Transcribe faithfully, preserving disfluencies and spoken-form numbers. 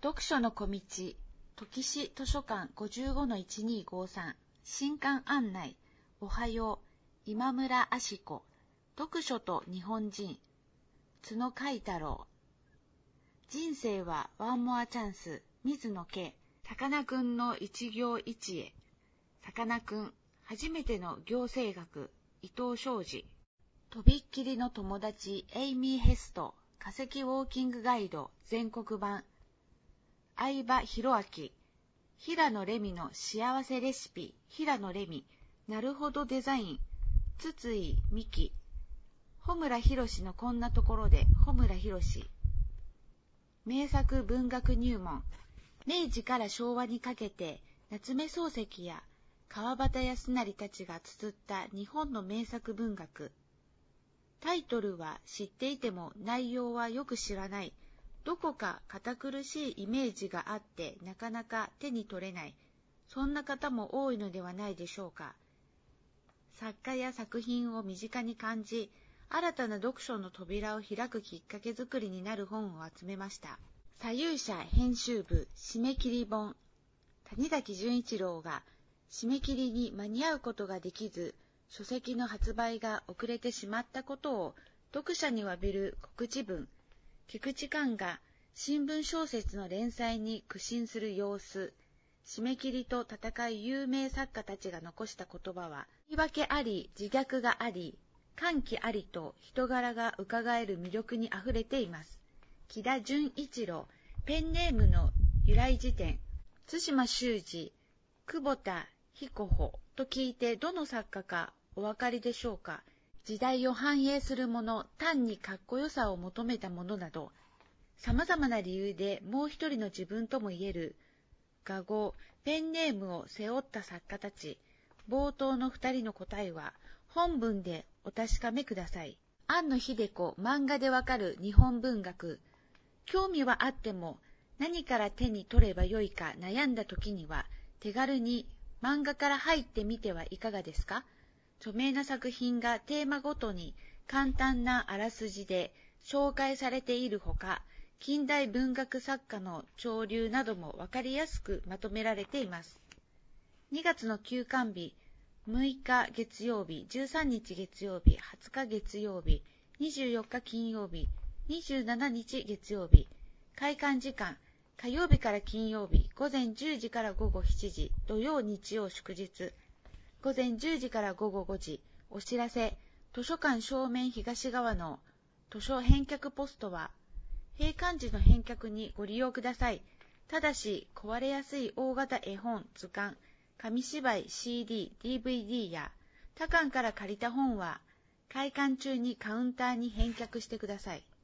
読書の小道、時市図書館 ごじゅうごのいちにーごーさん 新刊案内、おはよう、今村ash子、読書と日本人、角海太郎。人生はワンモアチャンス、水野圭、さかなクンの一行一会、さかなクン、初めての行政学、伊藤昌司。とびっきりの友達、エイミー・ヘスト、化石ウォーキングガイド、全国版。相葉弘明、平野レミの幸せレシピ、平野レミ、なるほどデザイン、筒井美希、穂村博のこんなところで、穂村博。名作文学入門、明治から昭和にかけて、夏目漱石や川端康成たちが綴った日本の名作文学。タイトルは知っていても内容はよく知らない。どこか堅苦しいイメージがあってなかなか手に取れない。そんな方も多いのではないでしょうか。作家や作品を身近に感じ、新たな読書の扉を開くきっかけ作りになる本を集めました。左右者編集部締め切り本。谷崎潤一郎が締め切りに間に合うことができず、書籍の発売が遅れてしまったことを読者に詫びる告知文。菊池寛が新聞小説の連載に苦心する様子。締め切りと戦い有名作家たちが残した言葉は、言い訳あり、自虐があり、歓喜ありと人柄が伺える魅力にあふれています。木田純一郎、ペンネームの由来辞典。対馬修司、久保田彦穂と聞いてどの作家かお分かりでしょうか。時代を反映するもの、単にかっこよさを求めたものなど、様々な理由でもう一人の自分とも言える画号、ペンネームを背負った作家たち。冒頭の二人の答えは本文でお確かめください。庵野秀子、漫画でわかる日本文学。興味はあっても何から手に取ればよいか悩んだ時には手軽に漫画から入ってみてはいかがですか。著名な作品がテーマごとに簡単なあらすじで紹介されているほか、近代文学作家の潮流などもわかりやすくまとめられています。にがつの休刊日、むいか月曜日、じゅうさんにち月曜日、はつか月曜日、にじゅうよっか金曜日、にじゅうしちにち月曜日。開刊時間、火曜日から金曜日、午前じゅうじから午後しちじ、土曜日曜祝日。午前じゅうじから午後ごじ、お知らせ、図書館正面東側の図書返却ポストは、閉館時の返却にご利用ください。ただし、壊れやすい大型絵本、図鑑、紙芝居、シーディー、ディーブイディー や他館から借りた本は、開館中にカウンターに返却してください。